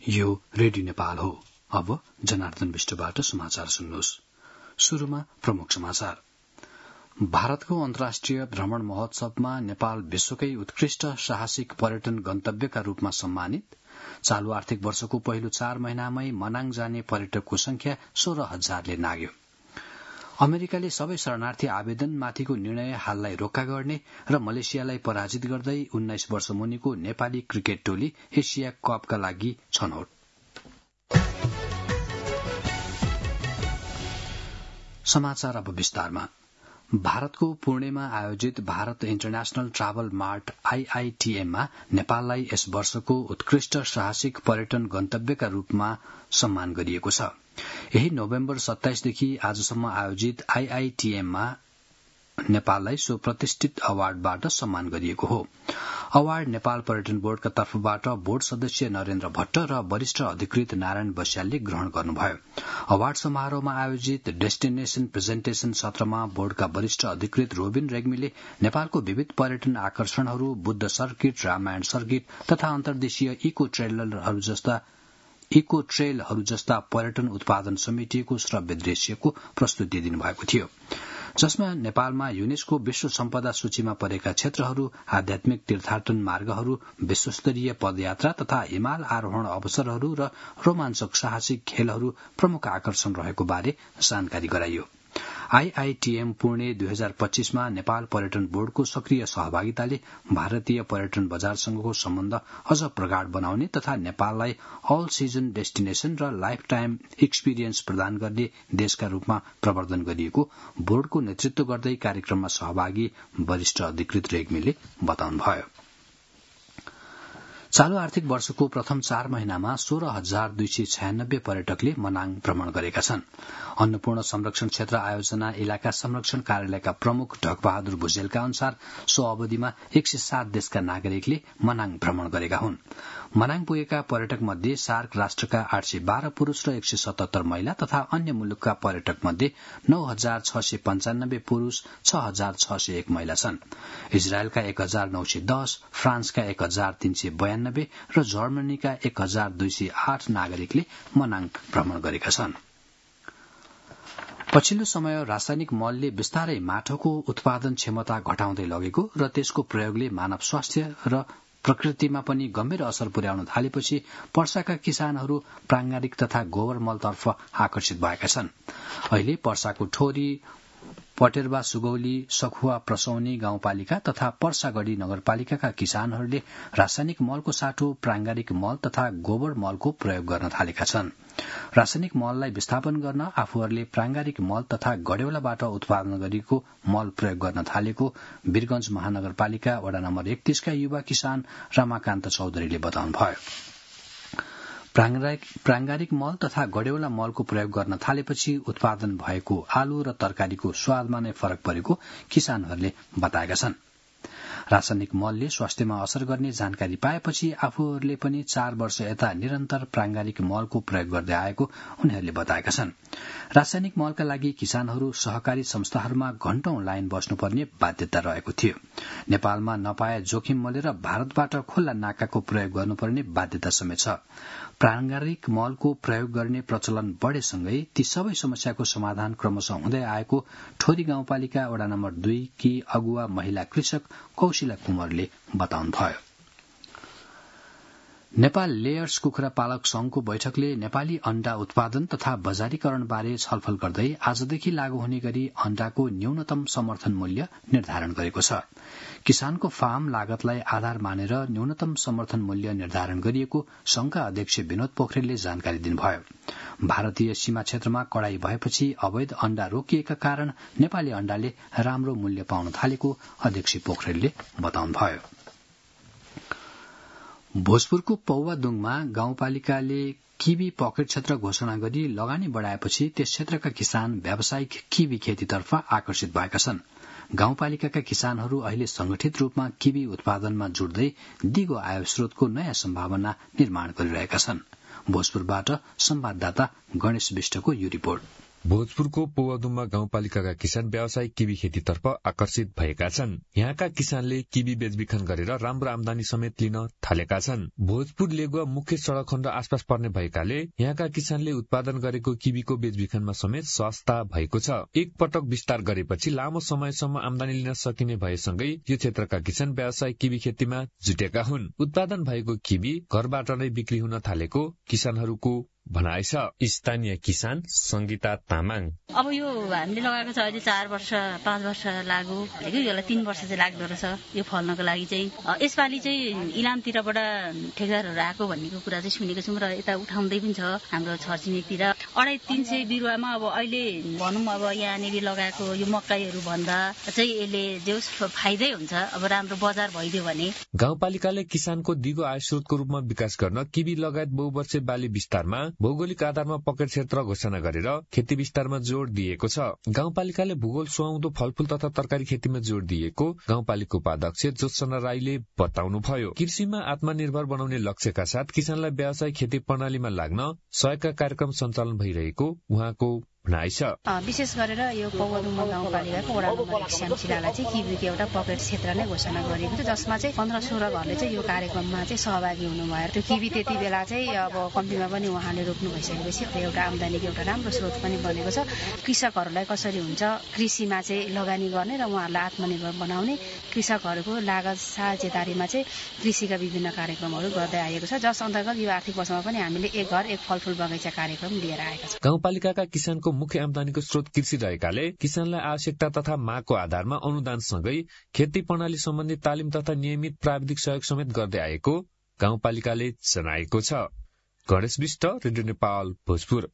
यो रेडियो नेपाल हो। अब जनार्दन विष्टबाट समाचार सुन्नुहोस्। शुरूमा प्रमुख समाचार। भारतको अन्तर्राष्ट्रिय भ्रमण महोत्सवमा नेपाल विश्वकै उत्कृष्ट साहसिक पर्यटन गन्तव्यका रूपमा सम्मानित। चालू आर्थिक वर्षको पहिलो 4 महिनामै मनाङ जाने पर्यटकको संख्या 16,000ले नाग्यो। अमेरिकाले सबै शरणार्थी आवेदनमाथिको निर्णय हाललाई रोक्का गर्ने र मलेसियालाई पराजित गर्दै 19 वर्ष मुनिको नेपाली क्रिकेट टोली एसिया कपका लागि छनौट। समाचार अब विस्तारमा। भारतको पुणेमा आयोजित भारत इन्टरनेशनल ट्राभल मार्ट आईआईटीएममा नेपाललाई यस वर्षको उत्कृष्ट साहसिक पर्यटन गन्तव्यका रूपमा सम्मान गरिएको छ। यही नोभेम्बर 27 देखि आजसम्म आयोजित आईआईटीएममा नेपाललाई सो प्रतिष्ठित अवार्डबाट सम्मान गरिएको हो। अवार्ड नेपाल पर्यटन बोर्डका तर्फबाट बोर्ड सदस्य नरेन्द्र भट्ट र वरिष्ठ अधिकृत नारायण बस्यालले ग्रहण गर्नुभयो। अवार्ड समारोहमा आयोजित डेस्टिनेशन प्रेजेन्टेशन सत्रमा बोर्डका वरिष्ठ अधिकृत रोबिन रेग्मीले नेपालको विविध पर्यटन आकर्षणहरू, बुद्ध सर्किट, रामायण सर्किट तथा अन्तर्देशीय इको ट्रेलहरू जस्ता पर्यटन उत्पादन समेटिएको श्रव्य दृश्यको प्रस्तुति दिनुभएको थियो, जसमा नेपालमा युनेस्को विश्व सम्पदा सूचीमा परेका क्षेत्रहरू, आध्यात्मिक तीर्थाटन मार्गहरू, विश्वस्तरीय पदयात्रा तथा हिमाल आरोहण अवसरहरू र रोमाञ्चक साहसिक खेलहरू प्रमुख आकर्षण रहेको बारे जानकारी गराइयो। आईआईटीएम पुणे 2025 मा नेपाल पर्यटन बोर्डको सक्रिय सहभागिताले भारतीय पर्यटन बजारसँगको सम्बन्ध अझ प्रगाढ बनाउने तथा नेपाललाई अल सिजन डेस्टिनेशन र लाइफ टाइम एक्सपिरियन्स प्रदान गर्ने देशका रूपमा प्रवर्धन गरिएको बोर्डको नेतृत्व गर्दै कार्यक्रममा सहभागी वरिष्ठ अधिकृत रेग्मीले बताउनुभयो। चालू आर्थिक वर्षको प्रथम 4 महिनामा 16,296 पर्यटकले मनाङ भ्रमण गरेका छन्। अन्नपूर्ण संरक्षण क्षेत्र आयोजना इलाका संरक्षण कार्यालयका प्रमुख ढकबहादुर भुजेलका अनुसार सो अवधिमा 107 देशका नागरिकले मनाङ भ्रमण गरेका हुन्। मनाङ पुगेका पर्यटक मध्ये सार्क राष्ट्रका 812 पुरूष र 177 महिला तथा अन्य मुलुकका पर्यटक मध्ये 9,695 पुरूष, 6,601 महिला छन्। इजरायलका 1,910, फ्रान्सका 1,392 र जर्मनीका 1,208 नागरिकले मनाङ भ्रमण गरेका छन्। पछिल्लो समय रासायनिक मलले बिस्तारै माटोको उत्पादन क्षमता घटाउँदै लगेको र त्यसको प्रयोगले मानव स्वास्थ्य र प्रकृतिमा पनि गम्भीर असर पुर्याउन थालेपछि पर्साका किसानहरू प्रांगारिक तथा गोबर मलतर्फ आकर्षित भएका छन्। अहिले पर्साको ठोरी, पटेरवा, सुगौली, सखुवा, प्रसौनी गाउँपालिका तथा पर्सागढ़ी नगरपालिकाका किसानहरूले रासायनिक मलको साटो प्रांगारिक मल तथा गोबर मलको प्रयोग गर्न थालेका छन्। रासायनिक मललाई विस्थापन गर्न आफूहरूले प्रांगारिक मल तथा गडेौलाबाट उत्पादन गरेको मल प्रयोग गर्न थालेको वीरगंज महानगरपालिका वडा नम्बर 31 का युवा किसान रमाकान्त चौधरीले बताउनुभयो। प्रांगारिक मल तथा गडेौला मलको प्रयोग गर्न थालेपछि उत्पादन भएको आलु र तरकारीको स्वादमा नै फरक परेको किसानहरूले बताएका छन्। रासायनिक मलले स्वास्थ्यमा असर गर्ने जानकारी पाएपछि आफूहरूले पनि 4 वर्ष यता निरन्तर प्रांगारिक मलको प्रयोग गर्दै आएको उनीहरूले बताएका छन्। रासायनिक मलका लागि किसानहरू सहकारी संस्थाहरूमा घण्टौं लाइन बस्नुपर्ने बाध्यता रहेको थियो। नेपालमा नपाए जोखिम मलेर भारतबाट खुल्ला नाकाको प्रयोग गर्नुपर्ने बाध्यता समेत छ। प्रांगारिक मलको प्रयोग गर्ने प्रचलन बढेसँगै ती सबै समस्याको समाधान क्रमशः हुँदै आएको ठोरी गाउँपालिका वडा नम्बर 2 की अगुवा महिला कृषक कौशिला कुमारले बताउनुभयो। नेपाल लेयर्स कुखुरा पालक संघको बैठकले नेपाली अण्डा उत्पादन तथा बजारीकरण बारे छलफल गर्दै आजदेखि लागू हुने गरी अण्डाको न्यूनतम समर्थन मूल्य निर्धारण गरेको छ। किसानको फार्म लागतलाई आधार मानेर न्यूनतम समर्थन मूल्य निर्धारण गरिएको संघका अध्यक्ष विनोद पोखरेलले जानकारी दिनुभयो। भारतीय सीमा क्षेत्रमा कडाई भएपछि अवैध अण्डा रोकिएका कारण नेपाली अण्डाले राम्रो मूल्य पाउन थालेको अध्यक्ष पोखरेलले बताउनुभयो। भोजपुरको पौवादुङमा गाउँपालिकाले किवी पकेट क्षेत्र घोषणा गरी लगानी बढ़ाएपछि त्यस क्षेत्रका किसान व्यावसायिक किवी खेतीतर्फ आकर्षित भएका छन्। गाउँपालिकाका किसानहरू अहिले संगठित रूपमा किवी उत्पादनमा जुट्दै दिगो आय स्रोतको नयाँ सम्भावना निर्माण गरिरहेका छन्। भोजपुरबाट संवाददाता गणेश विष्टको यो रिपोर्ट। भोजपुरको पौवादुम्मा गाउँपालिकाका किसान व्यावसायिक किवी खेतीतर्फ आकर्षित भएका छन्। यहाँका किसानले किवी बेचबिखन गरेर राम्रो आमदानी समेत लिन थालेका छन्। भोजपुर लेगुवा मुख्य सड़क खण्ड आसपास पर्ने भएकाले यहाँका किसानले उत्पादन गरेको किवीको बेचबिखनमा समेत सस्ता भएको छ। एक पटक विस्तार गरेपछि लामो समयसम्म आमदानी लिन सकिने भएसँगै यो क्षेत्रका किसान व्यावसायिक किवी खेतीमा जुटेका हुन्। उत्पादन भएको किवी घरबाट नै बिक्री हुन थालेको किसानहरूको भनाइ छ। स्थानीय किसान संगीता तामाङ अब यो हामीले लगाएको छ अहिले 4 वर्ष 5 वर्ष लाग्यो भनेको यसलाई 3 वर्ष चाहिँ लाग्दो रहेछ यो फल्नको लागि चाहिँ। यसपालि चाहिँ इलामतिरबाट ठेकेदारहरू आएको भन्नेको कुरा चाहिँ सुनेको छौँ र यता उठाउँदै पनि छ हाम्रो छरछिमेकतिर। 250-300 बिरुवामा अब अहिले भनौँ अब यहाँनिर लगाएको यो मकैहरू भन्दा चाहिँ यसले जो फाइदै हुन्छ अब राम्रो बजार भइदियो भने। गाउँपालिकाले किसानको दिगो आय स्रोतको रूपमा विकास गर्न किवी लगायत बहुवर्षे बाली विस्तारमा भौगोलिक आधारमा पकेट क्षेत्र घोषणा गरेर खेती विस्तारमा जोड़ दिएको छ। गाउँपालिकाले भूगोल सुहाउँदो फलफूल तथा तरकारी खेतीमा जोड़ दिएको गाउँपालिका उपाध्यक्ष ज्योत्सना राईले बताउनुभयो। कृषिमा आत्मनिर्भर बनाउने लक्ष्यका साथ किसानलाई व्यावसायिक खेती प्रणालीमा लाग्न सहयोगका कार्यक्रम सञ्चालन भइरहेको उहाँको भनाइ छ। विशेष गरेर यो पौवादुम्मा गाउँपालिकाको वडा नम्बर 1 श्यामशिलालाई चाहिँ किवीको एउटा पकेट क्षेत्र नै घोषणा गरिएको थियो, जसमा चाहिँ 15-16 घरले चाहिँ यो कार्यक्रममा चाहिँ सहभागी हुनुभयो। त्यो किवी त्यति बेला चाहिँ अब कम्तीमा पनि उहाँले रोप्नु भइसकेपछि एउटा आमदानीको एउटा राम्रो स्रोत पनि बनेको छ। कृषकहरूलाई कसरी हुन्छ कृषिमा चाहिँ लगानी गर्ने र उहाँहरूलाई आत्मनिर्भर बनाउने, कृषकहरूको लागत साझेदारीमा चाहिँ कृषिका विभिन्न कार्यक्रमहरू गर्दै आएको छ, जस अन्तर्गत यो आर्थिक वर्षमा पनि हामीले एक घर एक फलफूल बगैँचा कार्यक्रम लिएर आएका छौँ। गाउँपालिकाका किसानको मुख्य आमदानीको स्रोत कृषि रहेकाले किसानलाई आवश्यकता तथा मागको आधारमा अनुदानसँगै खेती प्रणाली सम्बन्धी तालिम तथा नियमित प्राविधिक सहयोग समेत गर्दै आएको गाउँपालिकाले जनाएको छ। गणेश विष्ट, रेडियो नेपाल, भोजपुर।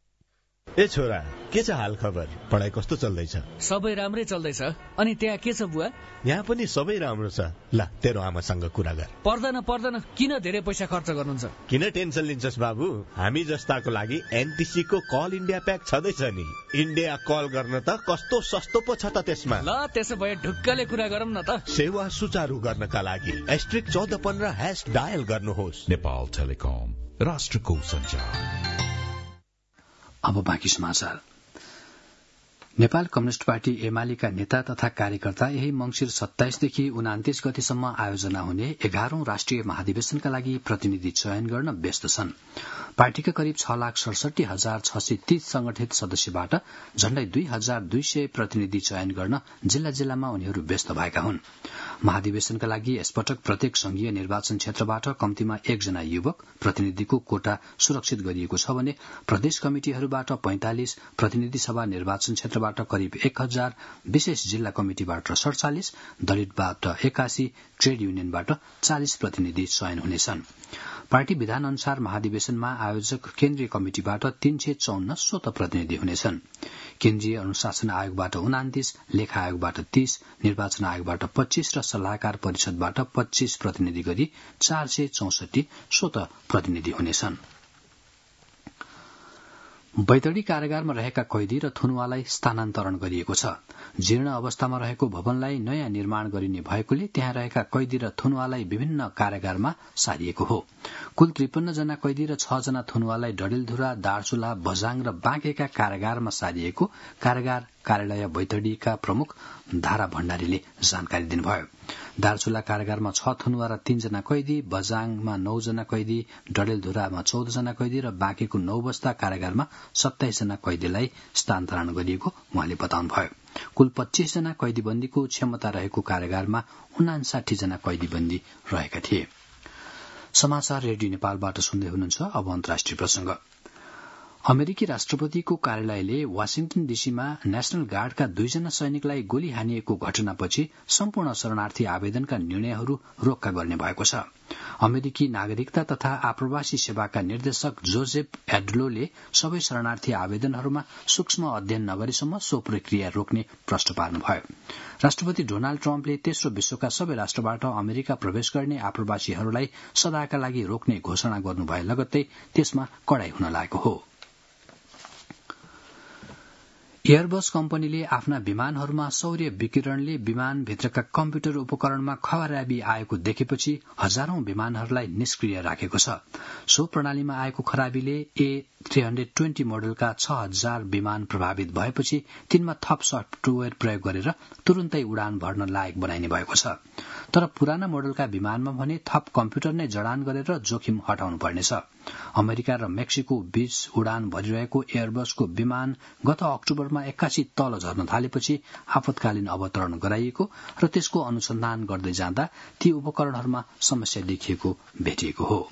ए छोरा, के छ हाल खबर? पढाइ कस्तो चल्दैछ? सबै राम्रै चल्दैछ। अनि त्यहाँ के छ बुवा? यहाँ पनि सबै राम्रो छ। ल तेरो आमासँग कुरा गर। पर्दैन, किन धेरै पैसा खर्च गर्नुहुन्छ? किन टेन्सन लिन्छस् बाबु? हामी जस्ताको लागि एनटिसी को कल इन्डिया प्याक छँदैछ नि। इन्डिया कल गर्न त कस्तो सस्तो पो छ त त्यसमा। ल त्यसो भए ढुक्कले कुरा गरौँ न त। सेवा सुचारू गर्नका लागि *1415# डायल गर्नुहोस्। नेपाल टेलिकम, राष्ट्रको सञ्चार। अब बाँकी समाचार। नेपाल कम्युनिष्ट पार्टी एमालेका नेता तथा कार्यकर्ता यही मंसिर 27 देखि 29 गतेसम्म आयोजना हुने 11औं राष्ट्रिय महाधिवेशनका लागि प्रतिनिधि चयन गर्न व्यस्त छन्। पार्टीका करिब 6,67,630 संगठित सदस्यबाट झण्डै 2,200 प्रतिनिधि चयन गर्न जिल्ला जिल्लामा उनीहरू व्यस्त भएका हुन्। महाधिवेशनका लागि यसपटक प्रत्येक संघीय निर्वाचन क्षेत्रबाट कम्तीमा 1 जना युवक प्रतिनिधिको कोटा सुरक्षित गरिएको छ भने प्रदेश कमिटिहरूबाट 45, प्रतिनिधि सभा निर्वाचन क्षेत्रबाट करिब 1000, विशेष जिल्ला कमिटिबाट 47, दलितबाट 81, ट्रेड युनियनबाट 40 प्रतिनिधि चयन हुनेछन्। पार्टी विधान अनुसार महाधिवेशनमा आयोजक केन्द्रीय कमिटिबाट 354 स्वतः प्रतिनिधि हुनेछन्। केन्द्रीय अनुशासन आयोगबाट 29, लेखा आयोगबाट 30, निर्वाचन आयोगबाट 25 र सल्लाहकार परिषदबाट 25 प्रतिनिधि गरी 464 स्वतः प्रतिनिधि हुनेछन्। बैतडी कारागारमा रहेका कैदी र थुनुवालाई स्थानान्तरण गरिएको छ। जीर्ण अवस्थामा रहेको भवनलाई नयाँ निर्माण गरिने भएकोले त्यहाँ रहेका कैदी र थुनुवालाई विभिन्न कारागारमा सारिएको हो। कुल 53 जना कैदी र 6 जना थुनुवालाई डडेलधुरा, दार्चुला, बझाङ र बाँकेका कारागारमा सारिएको कारागार कार्यालय बैतडीका प्रमुख धारा भण्डारीले जानकारी दिनुभयो। दार्चुला कारागारमा 6 थुनुवा र 3 जना कैदी, बझाङमा 9 जना कैदी, डडेलधुरामा 14 जना कैदी र बाँकेको 9 बस्ता कारागारमा 27 जना कैदीलाई स्थानान्तरण गरिएको उहाँले बताउनुभयो। कुल 25 जना कैदीबन्दीको क्षमता रहेको कारागारमा 59 जना कैदीबन्दी रहेका थिए। समाचार रेडियो नेपालबाट सुन्दै हुनुहुन्छ। अब अन्तर्राष्ट्रिय प्रसंग। अमेरिकी राष्ट्रपतिको कार्यालयले वाशिंटन डीसीमा नेशनल गार्डका 2 जना सैनिकलाई गोली हानिएको घटनापछि सम्पूर्ण शरणार्थी आवेदनका निर्णयहरू रोक्का गर्ने भएको छ। अमेरिकी नागरिकता तथा आप्रवासी सेवाका निर्देशक जोजेफ एडलोले सबै शरणार्थी आवेदनहरूमा सूक्ष्म अध्ययन नगरेसम्म सो प्रक्रिया रोक्ने प्रश्न पार्नुभयो। राष्ट्रपति डोनाल्ड ट्रम्पले तेस्रो विश्वका सबै राष्ट्रबाट अमेरिका प्रवेश गर्ने आप्रवासीहरूलाई सदाका लागि रोक्ने घोषणा गर्नुभए लगत्तै त्यसमा कडाई हुन लागेको हो। एयरबस कम्पनीले आफ्ना विमानहरूमा सौर्य विकिरणले विमानभित्रका कम्प्युटर उपकरणमा खराबी आएको देखेपछि हजारौं विमानहरूलाई निष्क्रिय राखेको छ। सो प्रणालीमा आएको खराबीले A320 मोडलका 6000 विमान प्रभावित भएपछि तिनमा थप सफ्टवेयर प्रयोग गरेर तुरुन्तै उडान भर्न लायक बनाइने भएको छ। तर पुराना मोडलका विमानमा भने थप कम्प्युटर नै जडान गरेर जोखिम हटाउनु पर्नेछ। अमेरिका र मेक्सिको बीच उडान भरिरहेको एयरबसको विमान गत अक्टोबरमा एक्कासी तल झर्न थालेपछि आपतकालीन अवतरण गराइएको र त्यसको अनुसन्धान गर्दै जाँदा ती उपकरणहरूमा समस्या देखिएको भेटिएको हो।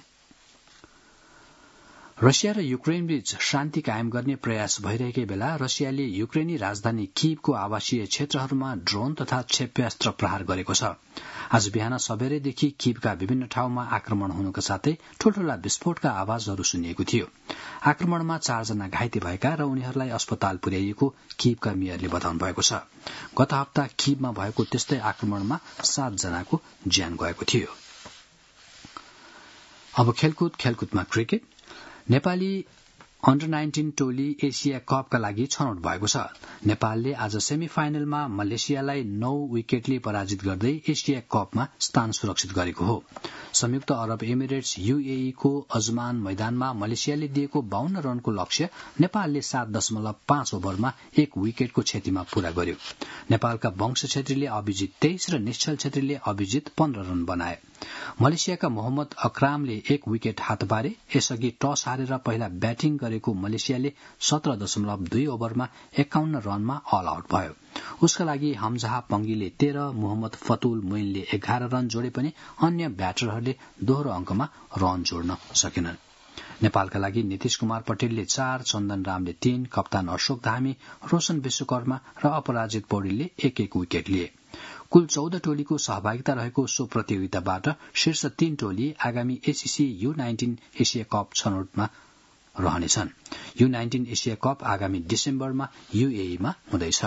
रसिया र युक्रेन बीच शान्ति कायम गर्ने प्रयास भइरहेकै बेला रसियाले युक्रेनी राजधानी कीवको आवासीय क्षेत्रहरूमा ड्रोन तथा क्षेप्यास्त्र प्रहार गरेको छ। आज बिहान सबेरैदेखि कीवका विभिन्न ठाउँमा आक्रमण हुनुका साथै ठूल्ठूला विस्फोटका आवाजहरू सुनिएको थियो। आक्रमणमा 4 जना घाइते भएका र उनीहरूलाई अस्पताल पुर्याइएको कीवका मेयरले बताउनु भएको छ। गत हप्ता कीवमा भएको त्यस्तै आक्रमणमा 7 जनाको ज्यान गएको थियो। अब खेलकुदमा क्रिकेट। नेपाली अन्डर 19 टोली एशिया कपका लागि छनौट भएको छ। नेपालले आज सेमी फाइनलमा मलेसियालाई 9 विकेटले पराजित गर्दै एशिया कपमा स्थान सुरक्षित गरेको हो। संयुक्त अरब एमिरेट्स UAE को अजमान मैदानमा मलेसियाले दिएको 52 रनको लक्ष्य नेपालले 7.5 ओभरमा 1 विकेटको क्षतिमा पूरा गर्यो। नेपालका वंश छेत्रीले अभिजित 23 र निश्चल छेत्रीले अभिजित 15 रन बनाए। मलेसियाका मोहम्मद अक्रामले 1 विकेट हात पारे। यसअघि टस हारेर पहिला ब्याटिङ गरेको मलेसियाले 17.2 ओभरमा 51 रनमा अल आउट भयो। उसका लागि हमजाहा पंगीले 13, मोहम्मद फतुल मोइनले 11 रन जोडे पनि अन्य ब्याटरहरूले दोहोरो अंकमा रन जोड्न सकेनन्। नेपालका लागि नीतिश कुमार पटेलले 4, चन्दन रामले 3, कप्तान अशोक धामी, रोशन विश्वकर्मा र अपराजित पौडेलले 1-1 विकेट लिए। कुल 14 टोलीको सहभागिता रहेको सो प्रतियोगिताबाट शीर्ष 3 टोली आगामी ACC U19 एशिया कप छनौटमा रहनेछन्। U19 एशिया कप आगामी डिसेम्बरमा UAE मा हुँदैछ।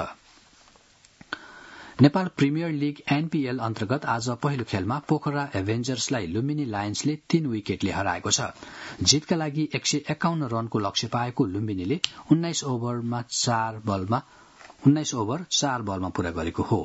नेपाल प्रिमियर लीग NPL अन्तर्गत आज पहिलो खेलमा पोखरा एभेन्जर्सलाई लुम्बिनी लायन्सले 3 विकेटले हराएको छ। जितका लागि 151 रनको लक्ष्य पाएको लुम्बिनीले 19 ओभर 4 बलमा पूरा गरेको हो।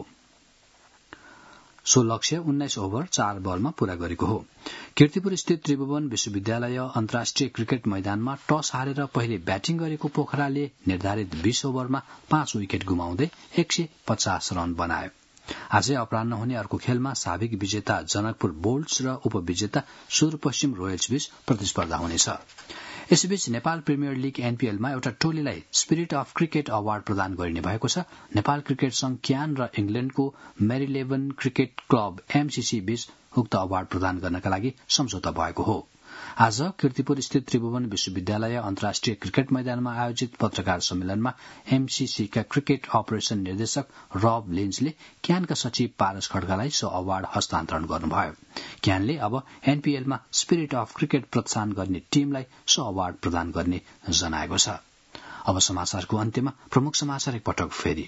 सो लक्ष्य 19 ओभर 4 बलमा पूरा गरेको हो। कीर्तिपुर स्थित त्रिभुवन विश्वविद्यालय अन्तर्राष्ट्रिय क्रिकेट मैदानमा टस हारेर पहिले ब्याटिङ गरेको पोखराले निर्धारित 20 ओभरमा 5 विकेट गुमाउँदै 150 रन बनायो। आजै अपराह्न हुने अर्को खेलमा साबिक विजेता जनकपुर बोल्ट्स र उपविजेता सुदूरपश्चिम रोयल्स बीच प्रतिस्पर्धा हुनेछ। यसैबीच नेपाल प्रिमियर लीग NPL मा एउटा टोलीलाई स्पिरिट अफ क्रिकेट अवार्ड प्रदान गरिने भएको छ। नेपाल क्रिकेट संघ क्यान र इंग्ल्याण्डको मेरीलेभन क्रिकेट क्लब MCC बीच उक्त अवार्ड प्रदान गर्नका लागि सम्झौता भएको हो। आज कीर्तिपुर स्थित त्रिभुवन विश्वविद्यालय अन्तर्राष्ट्रिय क्रिकेट मैदानमा आयोजित पत्रकार सम्मेलनमा MCC का क्रिकेट अपरेशन निर्देशक रब लिन्चले क्यानका सचिव पारस खड्कालाई सो अवार्ड हस्तान्तरण गर्नुभयो। क्यानले अब NPL मा स्पिरिट अफ क्रिकेट प्रोत्साहन गर्ने टीमलाई सो अवार्ड प्रदान गर्ने जनाएको छ। अब समाचारको अन्त्यमा प्रमुख समाचार एकपटक फेरि।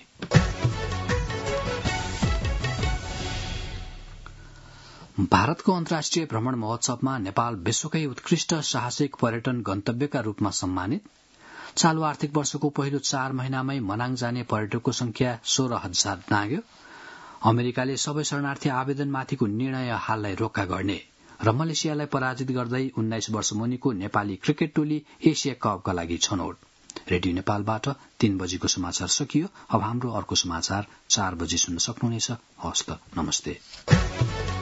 भारतको अन्तर्राष्ट्रिय भ्रमण महोत्सवमा नेपाल विश्वकै उत्कृष्ट साहसिक पर्यटन गन्तव्यका रूपमा सम्मानित। चालू आर्थिक वर्षको पहिलो 4 महिनामै मनाङ जाने पर्यटकको संख्या 16,000 नाग्यो। अमेरिकाले सबै शरणार्थी आवेदनमाथिको निर्णय हाललाई रोक्का गर्ने र मलेसियालाई पराजित गर्दै 19 वर्ष मुनिको नेपाली क्रिकेट टोली एशिया कपका लागि छनौट। रेडियो नेपालबाट 3 बजेको समाचार सकियो। अब हाम्रो अर्को समाचार 4 बजे सुन्न सक्नुहुनेछ। हस्त नमस्ते।